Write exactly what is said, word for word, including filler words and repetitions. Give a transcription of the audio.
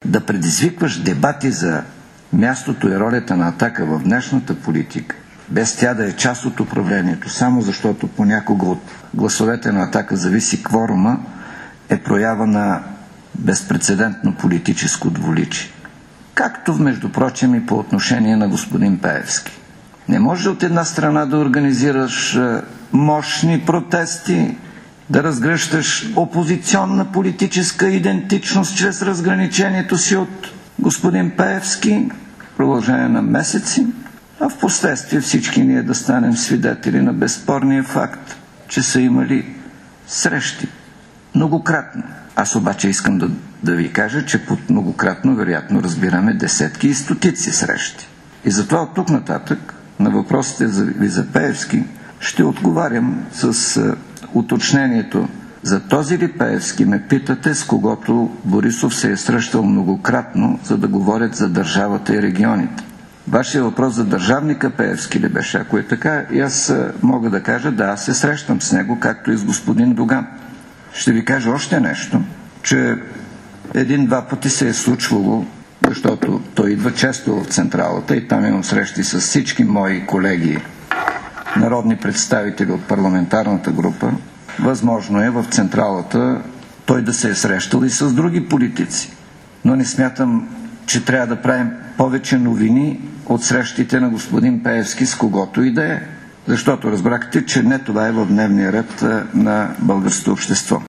да предизвикваш дебати за мястото и ролята на „Атака“ в днешната политика, без тя да е част от управлението, само защото понякога от гласовете на „Атака“ зависи кворума, е проява на безпрецедентно политическо двуличие. Както, между прочим, и по отношение на господин Пеевски. Не може от една страна да организираш мощни протести, да разгръщаш опозиционна политическа идентичност чрез разграничението си от господин Пеевски в продължение на месеци, а в последствие всички ние да станем свидетели на безспорния факт, че са имали срещи. Многократно. Аз обаче искам да, да ви кажа, че под многократно вероятно разбираме десетки и стотици срещи. И затова от тук нататък на въпросите за, за Пеевски ще отговарям с а, уточнението. За този ли Пеевски ме питате, с когото Борисов се е срещал многократно, за да говорят за държавата и регионите? Вашия въпрос за държавника Пеевски ли беше? Ако е така, и аз мога да кажа, да, аз се срещам с него, както и с господин Доган. Ще ви кажа още нещо, че един-два пъти се е случвало, защото той идва често в централата и там имам срещи с всички мои колеги, народни представители от парламентарната група. Възможно е в централата той да се е срещал и с други политици. Но не смятам, че трябва да правим повече новини от срещите на господин Пеевски с когото и да е. Защото разбрахте, че не това е в дневния ред на българското общество.